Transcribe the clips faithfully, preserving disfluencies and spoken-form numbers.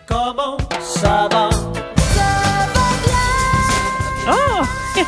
Comment ça va? Oh!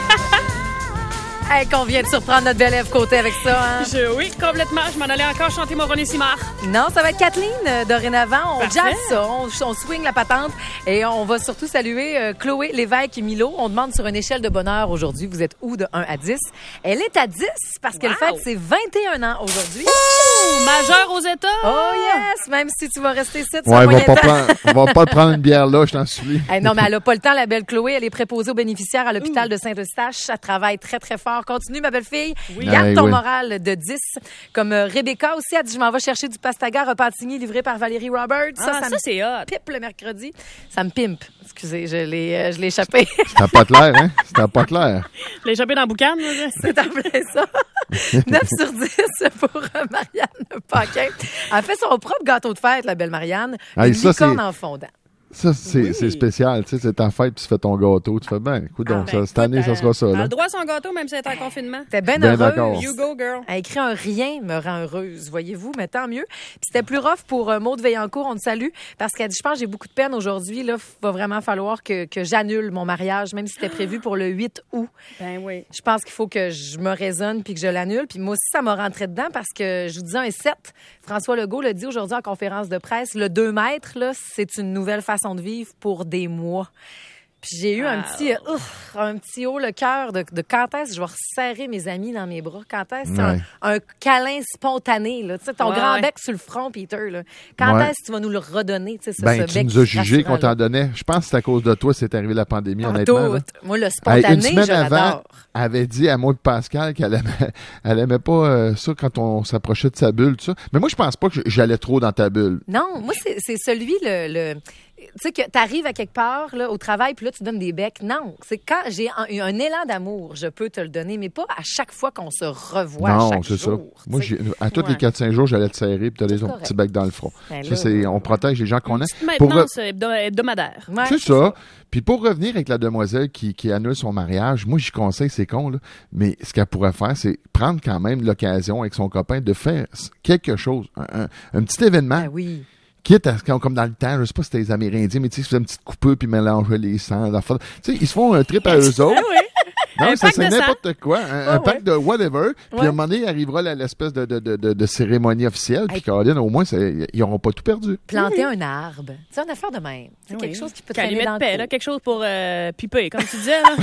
Hey, qu'on vient de surprendre notre belle Ève Côté avec ça, hein? Je, oui, complètement. Je m'en allais encore chanter mon René Simard. Non, ça va être Kathleen, euh, dorénavant. On Parfait. jazz ça, on, on swing la patente et on va surtout saluer euh, Chloé Lévesque et Milo. On demande sur une échelle de bonheur aujourd'hui, vous êtes où de un à dix? Elle est à dix parce qu'elle Wow. fête ses vingt et un ans aujourd'hui. Oh, majeur aux États! Oh yes! Même si tu vas rester ici, tu Ouais, vas on va, moyen pas temps. prendre, on va pas prendre une bière là, je t'en supplie. Hey, non, mais elle a pas le temps, la belle Chloé. Elle est préposée aux bénéficiaires à l'hôpital de Saint-Eustache. Elle travaille très, très fort. Continue, ma belle fille. Oui. Garde Hey, ton oui. moral de dix. Comme euh, Rebecca aussi a dit, je m'en vais chercher du pastaga repentigné livré par Valérie Roberts. Ah, ça, me c'est hot. pipe le mercredi. Ça me pimpe. Excusez, je l'ai, euh, je l'ai échappé. C'était pas clair, hein? C'était pas clair. Je l'ai échappé dans le boucan. Là. C'est en plein ça. neuf sur dix pour euh, Marianne Paquin. Elle fait son propre gâteau de fête, la belle Marianne. Hey, Une ça, licorne c'est- en fondant. Ça, c'est Oui. c'est spécial. Tu sais, c'est ta fête, puis tu fais ton gâteau. Tu fais, ben, écoute, donc, Ben, ça, cette année, écoute, ça sera ça, Elle a là. le droit à son gâteau, même si elle est en confinement. T'es bien Ben heureuse. d'accord. You go, girl. Elle a écrit un rien me rend heureuse, voyez-vous, mais tant mieux. Puis c'était plus rough pour euh, Maude Veillancourt, on te salue, parce qu'elle dit, je pense que j'ai beaucoup de peine aujourd'hui, là, va vraiment falloir que, que j'annule mon mariage, même si c'était prévu pour le huit août. Ben oui. Je pense qu'il faut que je me raisonne puis que je l'annule. Puis moi aussi, ça m'a rentré dedans parce que je vous disais un sept. François Legault l'a dit aujourd'hui en conférence de presse, le deux mètres, là, c'est une nouvelle façon de vivre pour des mois. Puis j'ai eu un Wow. petit, euh, ouf, un petit haut le cœur de, de quand est-ce que je vais resserrer mes amis dans mes bras. Quand est-ce que Ouais. un, un câlin spontané, là, tu sais, ton Ouais, grand ouais. bec sur le front, Peter. Là. Quand Ouais. est-ce que tu vas nous le redonner, tu sais, ce, Ben, ce tu bec nous as jugé qu'on rassurant-là? t'en donnait. Je pense que c'est à cause de toi, c'est arrivé la pandémie, En honnêtement. là. doute. Moi, le Hey, spontané, une semaine je avant, l'adore. elle avait dit à moi de Pascal qu'elle aimait, elle aimait pas euh, ça quand on s'approchait de sa bulle, tout ça. Mais moi, je pense pas que j'allais trop dans ta bulle. Non, moi, c'est c'est celui, le... le tu sais, que t'arrives à quelque part, là, au travail, puis là, tu donnes des becs. Non, c'est quand j'ai un, un élan d'amour, je peux te le donner, mais pas à chaque fois qu'on se revoit non, chaque c'est ça. jour. Moi, tu sais. j'ai- à tous les Ouais. quatre cinq jours, j'allais te serrer puis te donner C'est ton correct. petit bec dans le front. Ben Ça, là, c'est, on protège les gens qu'on aime. Maintenant, Pour re- c'est hebdo- hebdomadaire. Ouais, C'est ça. Puis pour revenir avec la demoiselle qui, qui annule son mariage, moi, j'y conseille, c'est con, là, mais ce qu'elle pourrait faire, c'est prendre quand même l'occasion avec son copain de faire quelque chose, un, un- un petit événement, Ben oui. quitte à, comme comme dans le temps, je sais pas si c'était les Amérindiens, mais tu sais, ils faisaient une petite coupure puis mélangeaient les sangs. l'affaire. Tu sais, ils se font un trip à eux autres. Ah oui. Non, Un ça pack c'est de sang. n'importe quoi. Un, un Ouais, pack ouais. de whatever. Puis Ouais. à un moment donné, arrivera la- l'espèce de, de, de, de, de cérémonie officielle. Puis Hey. Caroline, au moins, c'est- ils n'auront pas tout perdu. Planter un arbre. C'est une affaire de même. C'est Oui. quelque chose qui peut Qu'à traîner lui dans mettre le paix, là, cou. quelque chose pour euh, piper, comme tu disais. Là.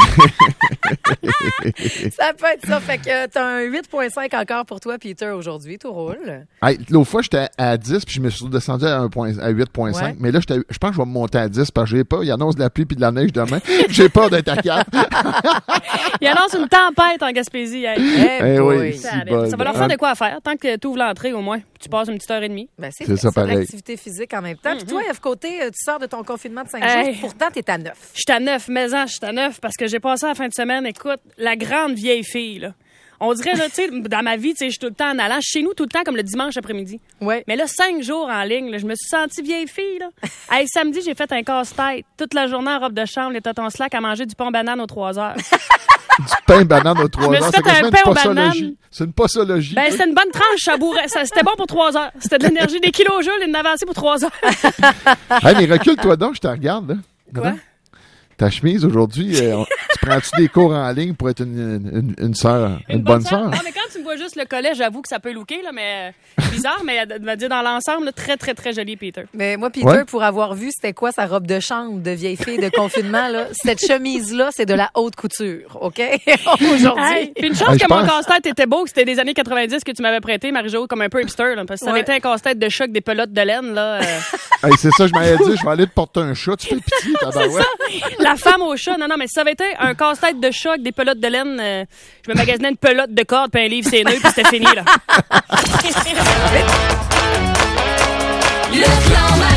Ça peut être ça. Fait que t'as un huit virgule cinq encore pour toi, Peter, aujourd'hui. Tout roule. Hey, l'autre fois, j'étais à dix, puis je me suis descendu à, un point- à huit virgule cinq. Ouais. Mais là, j'étais- je pense que je vais me monter à dix parce que j'ai peur. Il annonce de la pluie puis de la neige demain. J'ai peur d'être à quatre. Il annonce une tempête en Gaspésie. Hey. Eh Eh boy. oui. Ça, Si va- bol. ça va leur faire de quoi à faire. Tant que tu ouvres l'entrée, au moins, tu passes une petite heure et demie. Ben, c'est C'est vrai, ça, c'est pareil. l'activité physique en même temps. Puis toi, F Côté, euh, tu sors de ton confinement de cinq Hey. jours. Pourtant, t'es à neuf. Je suis à neuf, mais je suis à neuf parce que j'ai passé la fin de semaine, écoute, la grande vieille fille, là. On dirait, là, tu sais, dans ma vie, tu sais, je suis tout le temps en allant chez nous, tout le temps, comme le dimanche après-midi. Ouais. Mais là, cinq jours en ligne, là, je me suis sentie vieille fille, là. Hey, samedi, j'ai fait un casse-tête. Toute la journée en robe de chambre, les totons slack à manger du pain banane aux trois heures. Du pain banane aux trois me heures. suis C'est fait un quasiment pain une aux posologie. bananes. C'est une posologie. Ben, c'était une bonne tranche sabouret. Ça, c'était bon pour trois heures. C'était de l'énergie, des kilos au jeu, une avancée pour trois heures. Hey, mais recule-toi donc, je te regarde, là. Quoi? Ta chemise, aujourd'hui, euh, on- tu prends-tu des cours en ligne pour être une, une, une sœur, une, bonne sœur? Non, mais quand tu me vois juste le collet, j'avoue que ça peut looker, là, mais euh, bizarre, mais de me dire dans l'ensemble, là, très, très, très joli, Peter. Mais moi, Peter, Ouais. pour avoir vu c'était quoi sa robe de chambre de vieille fille de confinement, là, cette chemise-là, c'est de la haute couture, OK? Aujourd'hui. Hey, puis une chance Hey, je que mon pense- casse-tête était beau, que c'était des années quatre-vingt-dix que tu m'avais prêté, Marie-Jo, comme un peu hipster, là, parce que ça avait Ouais. été un casse-tête de choc des pelotes de laine, là. euh, Hey, c'est ça, je m'avais dit, je vais aller te porter un chat, tu fais pitié, tabarouette. la femme au chat, non, non, mais si ça avait été un casse-tête de choc des pelotes de laine, euh, je me magasinais une pelote de corde puis un livre séneux, puis c'était fini, là. Le clan